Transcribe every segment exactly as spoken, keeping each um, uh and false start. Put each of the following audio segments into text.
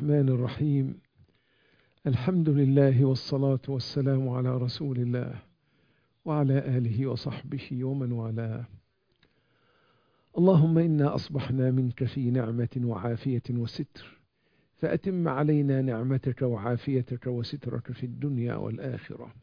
الرحمن الرحيم. الحمد لله والصلاة والسلام على رسول الله وعلى آله وصحبه ومن والاه. اللهم إنا أصبحنا منك في نعمة وعافية وستر، فأتم علينا نعمتك وعافيتك وسترك في الدنيا والآخرة.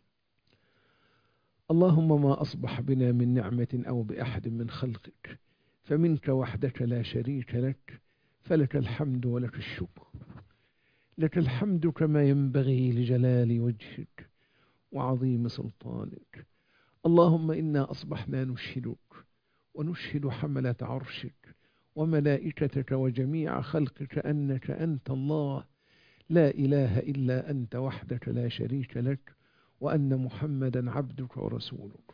اللهم ما أصبح بنا من نعمة أو بأحد من خلقك فمنك وحدك لا شريك لك، فلك الحمد ولك الشكر. لك الحمد كما ينبغي لجلال وجهك وعظيم سلطانك. اللهم إنا أصبحنا نشهدك ونشهد حملة عرشك وملائكتك وجميع خلقك أنك أنت الله لا إله إلا أنت وحدك لا شريك لك، وأن محمدا عبدك ورسولك.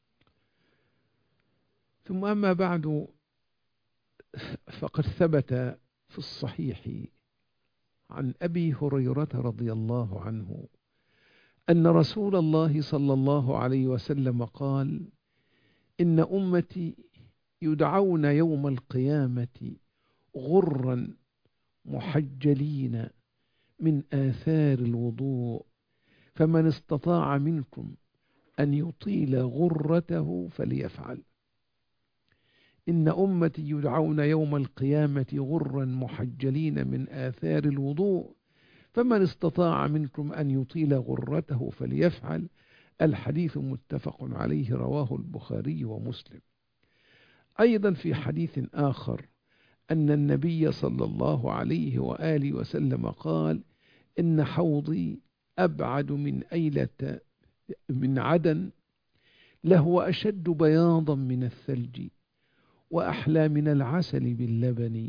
ثم أما بعد، فقد ثبت في الصحيح عن أبي هريرة رضي الله عنه أن رسول الله صلى الله عليه وسلم قال: إن أمتي يدعون يوم القيامة غرا محجلين من آثار الوضوء، فمن استطاع منكم أن يطيل غرته فليفعل. إن أمتي يدعون يوم القيامة غرا محجلين من آثار الوضوء، فمن استطاع منكم أن يطيل غرته فليفعل. الحديث متفق عليه، رواه البخاري ومسلم. أيضا في حديث آخر أن النبي صلى الله عليه وآله وسلم قال: إن حوضي أبعد من أيلة من عدن، لهو أشد بياضا من الثلج وأحلى من العسل باللبن،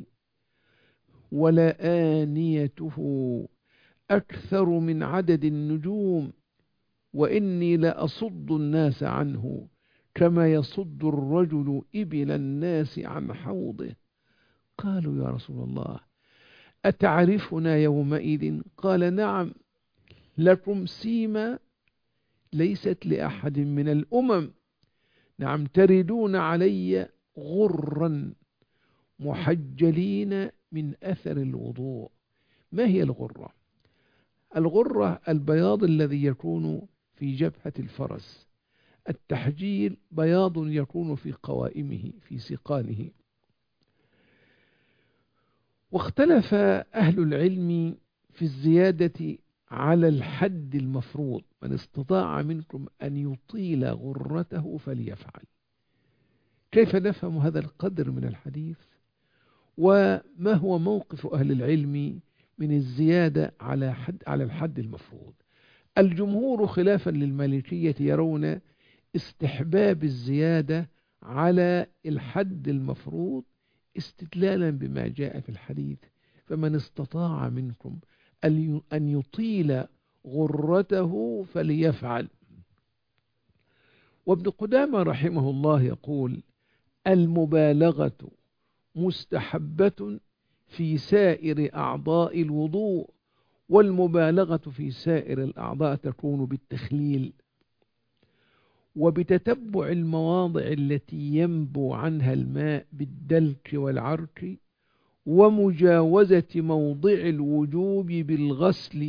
ولآنيته أكثر من عدد النجوم، وإني لأصد الناس عنه كما يصد الرجل إبل الناس عن حوضه. قالوا: يا رسول الله أتعرفنا يومئذ؟ قال: نعم، لكم سيما ليست لأحد من الأمم. نعم، تردون علي غرا محجلين من أثر الوضوء. ما هي الغرة؟ الغرة البياض الذي يكون في جبهة الفرس. التحجيل بياض يكون في قوائمه في سقانه. واختلف أهل العلم في الزيادة على الحد المفروض: من استطاع منكم أن يطيل غرته فليفعل. كيف نفهم هذا القدر من الحديث؟ وما هو موقف أهل العلم من الزيادة على حد على الحد المفروض؟ الجمهور خلافا للمالكية يرون استحباب الزيادة على الحد المفروض استدلالا بما جاء في الحديث: فمن استطاع منكم أن يطيل غرته فليفعل. وابن قدامة رحمه الله يقول: المبالغة مستحبة في سائر أعضاء الوضوء، والمبالغة في سائر الأعضاء تكون بالتخليل وبتتبع المواضع التي ينبو عنها الماء بالدلك والعرك، ومجاوزة موضع الوجوب بالغسل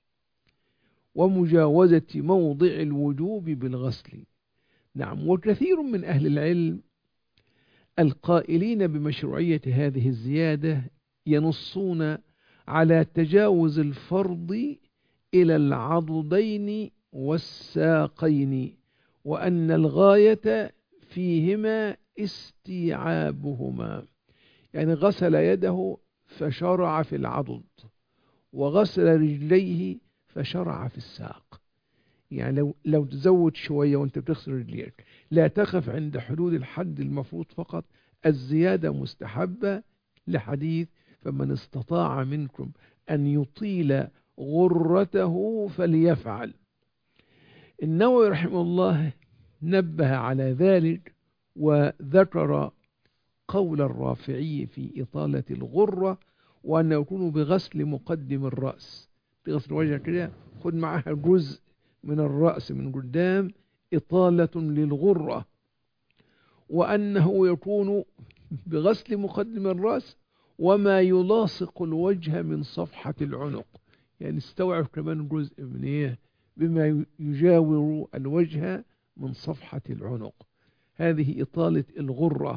ومجاوزة موضع الوجوب بالغسل. نعم، وكثير من أهل العلم القائلين بمشروعية هذه الزيادة ينصون على تجاوز الفرض إلى العضدين والساقين، وأن الغاية فيهما استيعابهما. يعني غسل يده فشرع في العضد، وغسل رجليه فشرع في الساق. يعني لو, لو تزود شوية وانت بتغسل رجليك، لا تقف عند حدود الحد المفروض فقط. الزيادة مستحبة لحديث: فمن استطاع منكم أن يطيل غرته فليفعل. النووي رحمه الله نبه على ذلك وذكر قول الرافعي في إطالة الغرة، وأن يكون بغسل مقدم الرأس. تغسل وجهك كده، خد معها جزء من الرأس من قدام، إطالة للغرة. وأنه يكون بغسل مقدم الرأس وما يلاصق الوجه من صفحة العنق، يعني استوعب كمان جزء من إيه بما يجاور الوجه من صفحة العنق. هذه إطالة الغرة.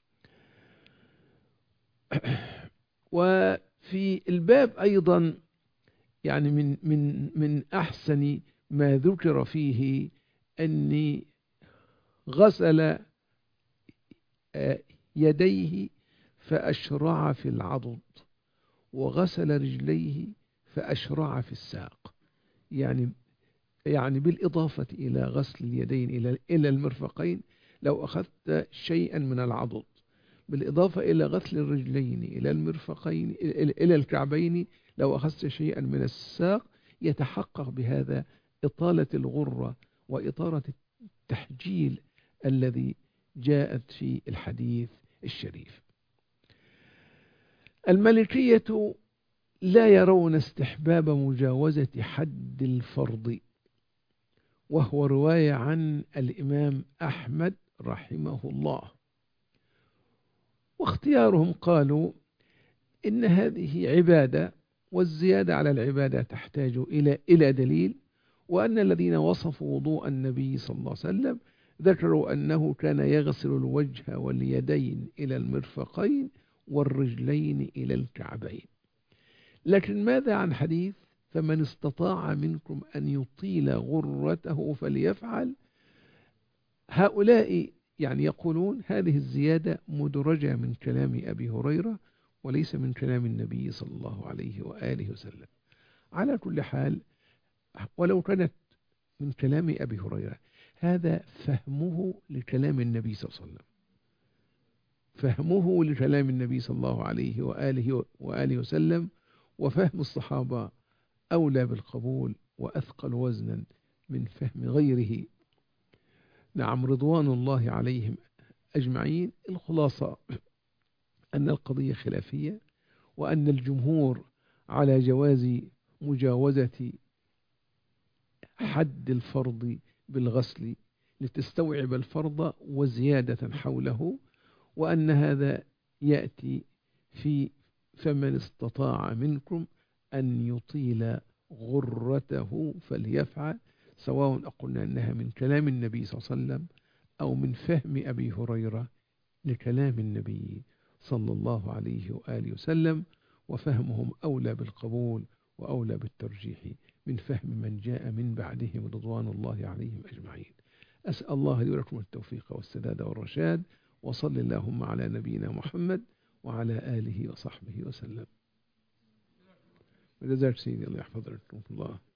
وفي الباب أيضا يعني من من من أحسن ما ذكر فيه أني غسل يديه فأشرع في العضد، وغسل رجليه فأشرع في الساق. يعني يعني بالإضافة إلى غسل اليدين إلى إلى المرفقين لو أخذت شيئا من العضد، بالإضافة إلى غسل الرجلين إلى المرفقين إلى الكعبين لو أخذت شيئا من الساق، يتحقق بهذا إطالة الغرة وإطالة التحجيل الذي جاءت في الحديث الشريف. المالكية لا يرون استحباب مجاوزة حد الفرض، وهو رواية عن الإمام أحمد رحمه الله. واختيارهم قالوا إن هذه عبادة، والزيادة على العبادة تحتاج إلى إلى دليل، وأن الذين وصفوا وضوء النبي صلى الله عليه وسلم ذكروا أنه كان يغسل الوجه واليدين إلى المرفقين والرجلين إلى الكعبين. لكن ماذا عن حديث فمن استطاع منكم أن يطيل غرته فليفعل؟ هؤلاء يعني يقولون هذه الزيادة مدرجة من كلام أبي هريرة وليس من كلام النبي صلى الله عليه وآله وسلم. على كل حال، ولو كانت من كلام أبي هريرة، هذا فهمه لكلام النبي صلى الله عليه وسلم، فهمه لكلام النبي صلى الله عليه وآله وآله وسلم، وفهم الصحابة أولى بالقبول وأثقل وزنا من فهم غيره. نعم، رضوان الله عليهم أجمعين. الخلاصة أن القضية خلافية، وأن الجمهور على جواز مجاوزة حد الفرض بالغسل لتستوعب الفرض وزيادة حوله، وأن هذا يأتي في فمن استطاع منكم أن يطيل غرته فليفعل، سواء أقولنا أنها من كلام النبي صلى الله عليه وسلم أو من فهم أبي هريرة لكلام النبي صلى الله عليه وآله وسلم، وفهمهم أولى بالقبول وأولى بالترجيح من فهم من جاء من بعدهم رضوان الله عليهم أجمعين. أسأل الله لي ولكم التوفيق والسداد والرشاد، وصل اللهم على نبينا محمد وعلى آله وصحبه وسلم. جزاك سيدي، الله يحفظكم الله.